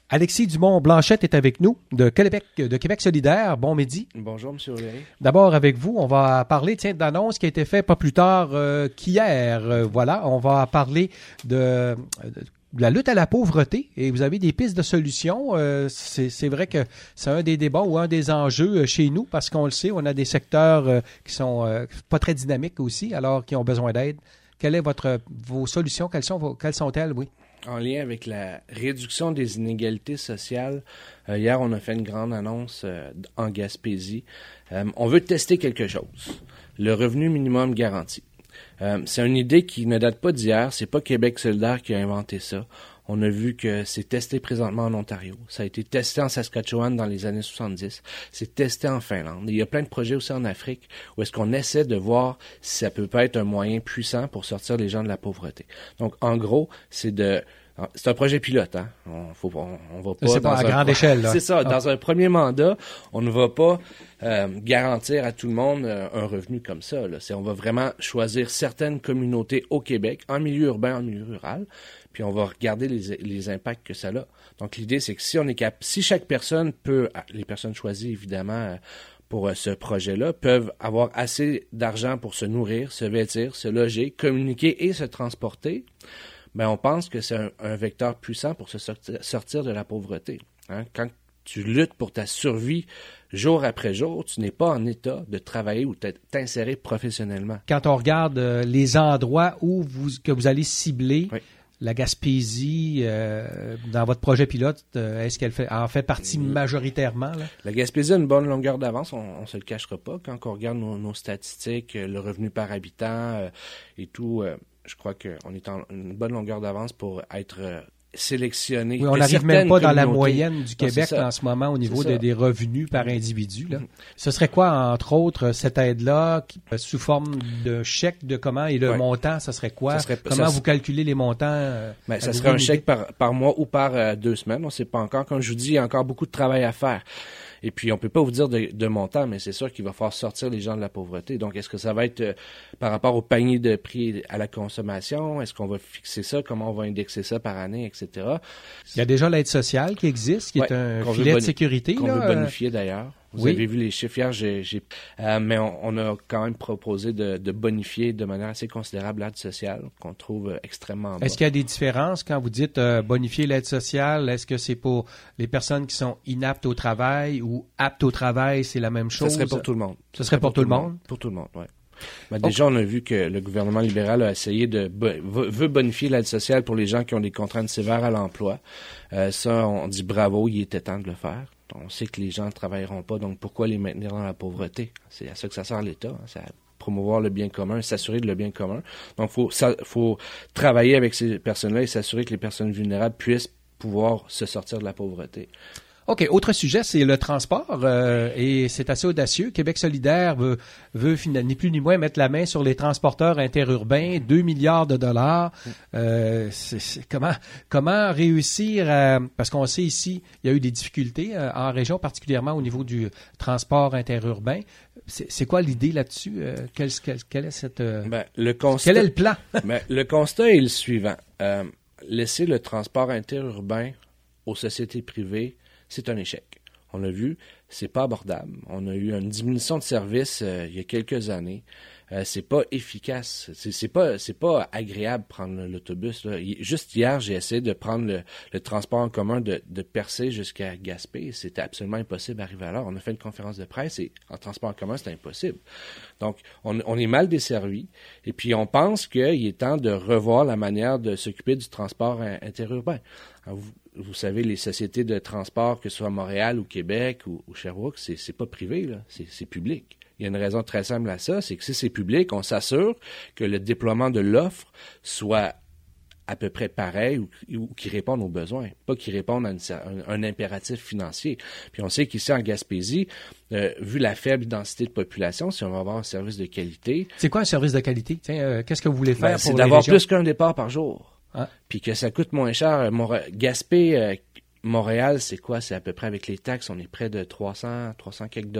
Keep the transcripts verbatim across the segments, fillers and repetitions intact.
Alexis Dumont-Blanchette est avec nous de Québec, de Québec solidaire. Bon midi. Bonjour, M. O'Leary. D'abord, avec vous, on va parler tiens, d'annonce qui a été faite pas plus tard euh, qu'hier. Euh, voilà, on va parler de, de la lutte à la pauvreté et vous avez des pistes de solutions. Euh, c'est, c'est vrai que c'est un des débats ou un des enjeux chez nous parce qu'on le sait, on a des secteurs euh, qui sont euh, pas très dynamiques aussi, alors qui ont besoin d'aide. Quelle est votre vos solutions? Quelles sont vos, quelles sont-elles, oui? En lien avec la réduction des inégalités sociales, euh, hier, on a fait une grande annonce euh, en Gaspésie. Euh, on veut tester quelque chose, le revenu minimum garanti. Euh, c'est une idée qui ne date pas d'hier, c'est pas Québec solidaire qui a inventé ça. On a vu que c'est testé présentement en Ontario. Ça a été testé en Saskatchewan dans les années soixante-dix. C'est testé en Finlande. Il y a plein de projets aussi en Afrique où est-ce qu'on essaie de voir si ça peut pas être un moyen puissant pour sortir les gens de la pauvreté. Donc, en gros, c'est de... C'est un projet pilote, hein. On, faut, on, on va pas... C'est pas à grande pro... échelle, là. C'est ça. Dans ah. un premier mandat, on ne va pas euh, garantir à tout le monde euh, un revenu comme ça, là. C'est, on va vraiment choisir certaines communautés au Québec, en milieu urbain, en milieu rural, puis on va regarder les, les impacts que ça a. Donc, l'idée, c'est que si on est cap... si chaque personne peut, les personnes choisies, évidemment, euh, pour euh, ce projet-là, peuvent avoir assez d'argent pour se nourrir, se vêtir, se loger, communiquer et se transporter, ben on pense que c'est un, un vecteur puissant pour se sortir, sortir de la pauvreté. Hein? Quand tu luttes pour ta survie jour après jour, tu n'es pas en état de travailler ou de t'insérer professionnellement. Quand on regarde euh, les endroits où vous que vous allez cibler, oui. La Gaspésie, euh, dans votre projet pilote, euh, est-ce qu'elle fait, en fait partie majoritairement? Là? La Gaspésie a une bonne longueur d'avance, on ne se le cachera pas. Quand on regarde nos, nos statistiques, le revenu par habitant euh, et tout, euh, je crois qu'on est en une bonne longueur d'avance pour être euh, sélectionné. Oui, on n'arrive même pas dans la moyenne du non, Québec là, en ce moment au niveau de, des revenus par individu. Là. Mm-hmm. Ce serait quoi, entre autres, cette aide-là, qui, sous forme de chèque de comment et le ouais. montant, ça serait quoi? Ça serait, comment ça, vous calculez les montants? Euh, ben, ça serait un chèque par, par mois ou par euh, deux semaines. On ne sait pas encore. Comme je vous dis, il y a encore beaucoup de travail à faire. Et puis, on peut pas vous dire de, de montant, mais c'est sûr qu'il va falloir sortir les gens de la pauvreté. Donc, est-ce que ça va être euh, par rapport au panier de prix à la consommation? Est-ce qu'on va fixer ça? Comment on va indexer ça par année, et cetera? Il y a déjà l'aide sociale qui existe, qui ouais, est un filet de sécurité. Qu'on là, veut bonifier d'ailleurs. Vous oui. avez vu les chiffres hier, j'ai, j'ai, euh, mais on, on a quand même proposé de, de bonifier de manière assez considérable l'aide sociale, qu'on trouve extrêmement bas. Est-ce qu'il y a des différences quand vous dites euh, bonifier l'aide sociale? Est-ce que c'est pour les personnes qui sont inaptes au travail ou aptes au travail, c'est la même chose? Ce serait pour tout le monde. Ce serait pour, pour tout le monde? monde? Pour tout le monde, oui. Ben déjà, okay. on a vu que le gouvernement libéral a essayé de veut bonifier l'aide sociale pour les gens qui ont des contraintes sévères à l'emploi. Euh, ça, on dit bravo, il était temps de le faire. On sait que les gens ne travailleront pas, donc pourquoi les maintenir dans la pauvreté? C'est à ça que ça sert l'État, hein, c'est à promouvoir le bien commun, s'assurer de le bien commun. Donc, faut, ça, faut travailler avec ces personnes-là et s'assurer que les personnes vulnérables puissent pouvoir se sortir de la pauvreté. OK. Autre sujet, c'est le transport euh, et c'est assez audacieux. Québec solidaire veut, veut ni plus ni moins mettre la main sur les transporteurs interurbains, deux milliards de dollars. Euh, c'est, c'est, comment comment réussir à, parce qu'on sait ici, il y a eu des difficultés euh, en région, particulièrement au niveau du transport interurbain. C'est, c'est quoi l'idée là-dessus? Euh, quel, quel, quel est cette euh, ben, le constat, quel est le plan? ben, le constat est le suivant. Euh, laisser le transport interurbain aux sociétés privées, c'est un échec. On l'a vu, c'est pas abordable. On a eu une diminution de services euh, il y a quelques années. Euh, c'est pas efficace. C'est, c'est pas c'est pas agréable prendre l'autobus. Là. Juste hier, j'ai essayé de prendre le, le transport en commun de, de Percé jusqu'à Gaspé. C'était absolument impossible d'arriver à l'heure. On a fait une conférence de presse et en transport en commun, c'était impossible. Donc, on, on est mal desservi. Et puis, on pense qu'il est temps de revoir la manière de s'occuper du transport interurbain. Alors, vous, vous savez, les sociétés de transport, que ce soit à Montréal ou Québec ou, ou Sherbrooke, c'est, c'est pas privé, là, c'est, c'est public. Il y a une raison très simple à ça, c'est que si c'est public, on s'assure que le déploiement de l'offre soit à peu près pareil ou, ou qui réponde aux besoins, pas qui réponde à une, un, un impératif financier. Puis on sait qu'ici en Gaspésie, euh, vu la faible densité de population, si on va avoir un service de qualité... C'est quoi un service de qualité? Tiens, euh, qu'est-ce que vous voulez faire ben, pour c'est les d'avoir régions? Plus qu'un départ par jour. Ah. Puis que ça coûte moins cher. Mon, Gaspé, euh, Montréal, c'est quoi? C'est à peu près avec les taxes, on est près de trois cents, trois cents quelques dollars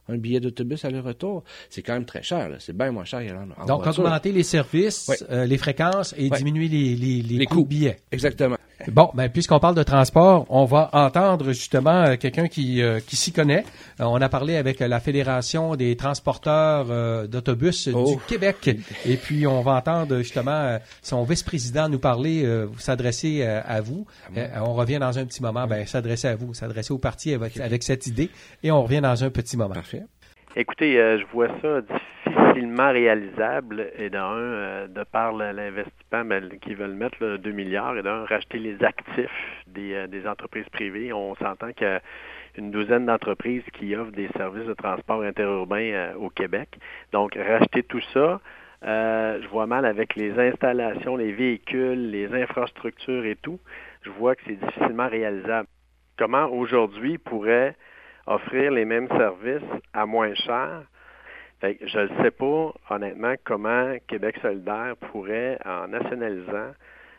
un billet d'autobus aller-retour. C'est quand même très cher, là. C'est bien moins cher. En, en Donc, voiture. augmenter les services, oui. euh, les fréquences et oui. diminuer les, les, les, les coûts coûts de billets. Exactement. Bon, ben puisqu'on parle de transport, on va entendre justement euh, quelqu'un qui euh, qui s'y connaît. Euh, on a parlé avec la Fédération des transporteurs euh, d'autobus oh. du Québec. Et puis, on va entendre justement euh, son vice-président nous parler, euh, s'adresser euh, à vous. Euh, on revient dans un petit moment, ben s'adresser à vous, s'adresser au parti avec, avec cette idée. Et on revient dans un petit moment. Parfait. Écoutez, euh, je vois ça difficilement réalisable, et d'un, euh, de par l'investissement ben, qu'ils veulent mettre, là, deux milliards, et d'un, racheter les actifs des, euh, des entreprises privées. On s'entend qu'il y a une douzaine d'entreprises qui offrent des services de transport interurbain euh, au Québec. Donc, racheter tout ça, euh, je vois mal avec les installations, les véhicules, les infrastructures et tout, je vois que c'est difficilement réalisable. Comment aujourd'hui pourrait offrir les mêmes services à moins cher? Fait que je ne sais pas, honnêtement, comment Québec solidaire pourrait, en nationalisant,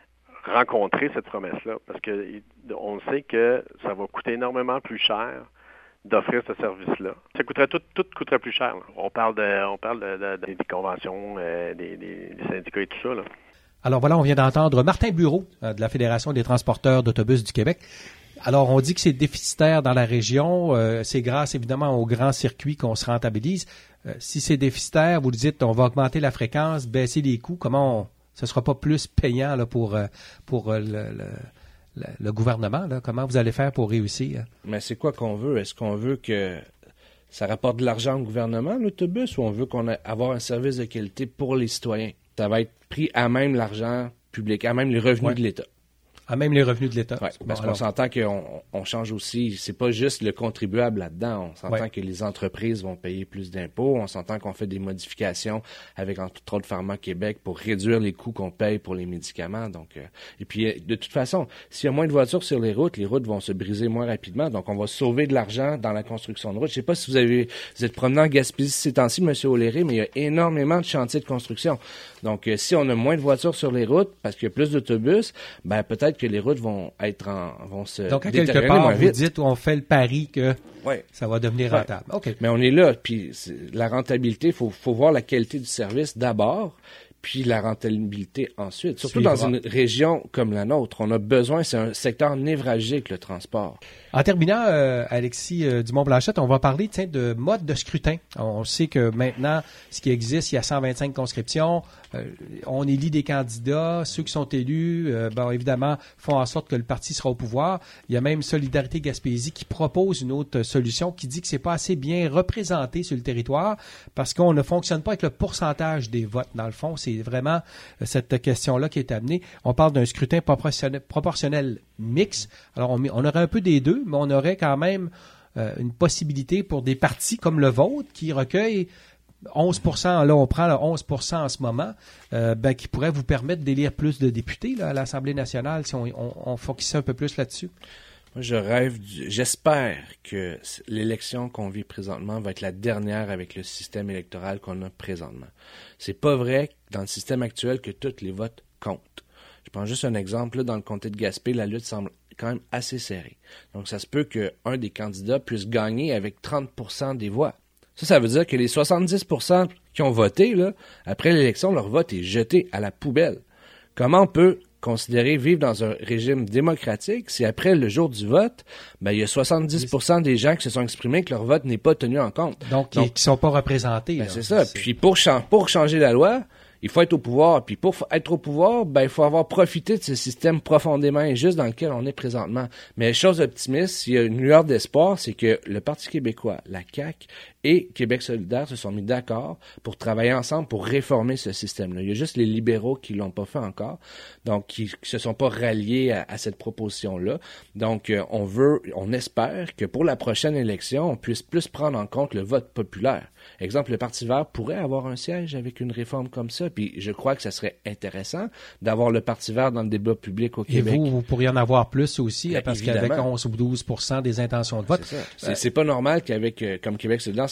rencontrer cette promesse-là. Parce que on sait que ça va coûter énormément plus cher d'offrir ce service-là. Ça coûterait tout, tout coûterait plus cher. Là. On parle de, on parle de, de, de, des conventions, euh, des, des, des syndicats et tout ça, là. Alors voilà, on vient d'entendre Martin Bureau euh, de la Fédération des transporteurs d'autobus du Québec. Alors, on dit que c'est déficitaire dans la région. Euh, c'est grâce, évidemment, au grand circuit qu'on se rentabilise. Euh, si c'est déficitaire, vous le dites, on va augmenter la fréquence, baisser les coûts. Comment on, ce ne sera pas plus payant là, pour, euh, pour euh, le, le, le, le gouvernement? Là? Comment vous allez faire pour réussir? Mais c'est quoi qu'on veut? Est-ce qu'on veut que ça rapporte de l'argent au gouvernement, l'autobus, ou on veut qu'on ait avoir un service de qualité pour les citoyens? Ça va être pris à même l'argent public, à même les revenus ouais. de l'État. À même les revenus de l'État. Oui, parce bon, qu'on s'entend qu'on on change aussi, c'est pas juste le contribuable là-dedans, on s'entend ouais. que les entreprises vont payer plus d'impôts, on s'entend qu'on fait des modifications avec entre autres Pharma Québec pour réduire les coûts qu'on paye pour les médicaments. Donc, euh, et puis, de toute façon, s'il y a moins de voitures sur les routes, les routes vont se briser moins rapidement, donc on va sauver de l'argent dans la construction de routes. Je sais pas si vous avez, vous êtes promené en Gaspésie ces temps-ci, M. O'Leary, mais il y a énormément de chantiers de construction. Donc, euh, si on a moins de voitures sur les routes, parce qu'il y a plus d'autobus, ben peut-être que les routes vont être en, vont se donc à quelque part vous dites où on fait le pari que ouais. ça va devenir rentable. Ouais. Okay. Mais on est là, puis la rentabilité, faut faut voir la qualité du service d'abord, puis la rentabilité ensuite. Surtout dans une région comme la nôtre, on a besoin, c'est un secteur névralgique le transport. En terminant, euh, Alexis euh, Dumont-Blanchette, on va parler tiens, de mode de scrutin. On sait que maintenant, ce qui existe, il y a cent vingt-cinq conscriptions. Euh, on élit des candidats. Ceux qui sont élus, euh, ben, évidemment, font en sorte que le parti sera au pouvoir. Il y a même Solidarité Gaspésie qui propose une autre solution qui dit que c'est pas assez bien représenté sur le territoire parce qu'on ne fonctionne pas avec le pourcentage des votes. Dans le fond, c'est vraiment cette question-là qui est amenée. On parle d'un scrutin proportionnel, proportionnel mixte. Alors, on, on aurait un peu des deux, mais on aurait quand même euh, une possibilité pour des partis comme le vôtre qui recueillent onze pour cent, là on prend le onze pour cent en ce moment, euh, ben, qui pourrait vous permettre d'élire plus de députés là, à l'Assemblée nationale si on, on, on focusait un peu plus là-dessus. Moi, je rêve, du... j'espère que l'élection qu'on vit présentement va être la dernière avec le système électoral qu'on a présentement. C'est pas vrai dans le système actuel que tous les votes comptent. Je prends juste un exemple, là, dans le comté de Gaspé, la lutte semble quand même assez serrée. Donc, ça se peut qu'un des candidats puisse gagner avec trente pour cent des voix. Ça, ça veut dire que les soixante-dix pour cent qui ont voté, là, après l'élection, leur vote est jeté à la poubelle. Comment on peut considérer vivre dans un régime démocratique si après le jour du vote, ben, il y a soixante-dix pour cent des gens qui se sont exprimés que leur vote n'est pas tenu en compte. Donc, Donc qui ne sont pas représentés. Ben, là. C'est ça. C'est... Puis pour, ch- pour changer la loi, il faut être au pouvoir. Puis pour être au pouvoir, ben il faut avoir profité de ce système profondément injuste dans lequel on est présentement. Mais chose optimiste, s'il y a une lueur d'espoir, c'est que le Parti québécois, la C A Q et Québec solidaire se sont mis d'accord pour travailler ensemble pour réformer ce système-là. Il y a juste les libéraux qui l'ont pas fait encore, donc qui, qui se sont pas ralliés à, à cette proposition-là. Donc euh, on veut, on espère que pour la prochaine élection, on puisse plus prendre en compte le vote populaire. Exemple, le Parti vert pourrait avoir un siège avec une réforme comme ça, puis je crois que ça serait intéressant d'avoir le Parti vert dans le débat public au Québec. Et vous, vous pourriez en avoir plus aussi, Bien, parce évidemment. qu'avec onze ou douze pour cent des intentions de vote... C'est ça. C'est, euh, c'est pas normal qu'avec, euh, comme Québec solidaire,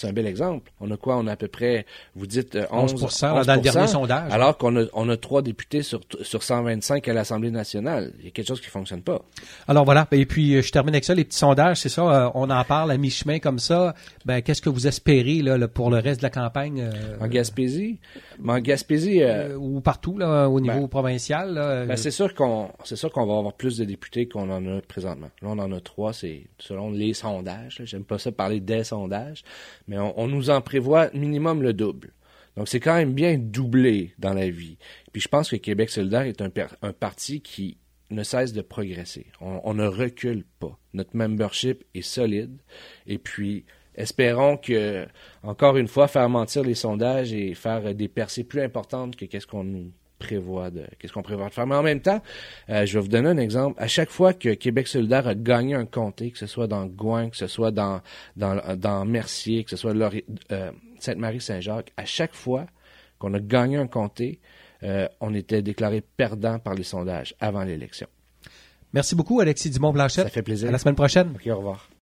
c'est un bel exemple. On a quoi? On a à peu près, vous dites, euh, onze pour cent dans le dernier sondage. Alors qu'on a, on a trois députés sur, sur cent vingt-cinq à l'Assemblée nationale. Il y a quelque chose qui fonctionne pas. Alors voilà. Et puis, je termine avec ça. Les petits sondages, c'est ça. On en parle à mi-chemin comme ça. Ben, qu'est-ce que vous espérez là, pour le reste de la campagne? Euh, en Gaspésie? Mais en Gaspésie... Euh, euh, ou partout, là, au niveau ben, provincial. Là, ben, c'est sûr qu'on, c'est sûr qu'on va avoir plus de députés qu'on en a présentement. Là, on en a trois. C'est selon les sondages. Là. J'aime pas ça parler des sondages. Mais on, on nous en prévoit minimum le double. Donc, c'est quand même bien doublé dans la vie. Puis, je pense que Québec solidaire est un, un parti qui ne cesse de progresser. On, on ne recule pas. Notre membership est solide. Et puis, espérons que, encore une fois, faire mentir les sondages et faire des percées plus importantes que qu'est-ce qu'on nous prévoit de, qu'est-ce qu'on prévoit de faire. Mais en même temps, euh, je vais vous donner un exemple. À chaque fois que Québec solidaire a gagné un comté, que ce soit dans Gouin, que ce soit dans, dans, dans Mercier, que ce soit Laurier, euh, Sainte-Marie-Saint-Jacques, à chaque fois qu'on a gagné un comté, euh, on était déclaré perdant par les sondages avant l'élection. Merci beaucoup, Alexis Dumont-Blanchette. Ça fait plaisir. À la semaine prochaine. OK, au revoir.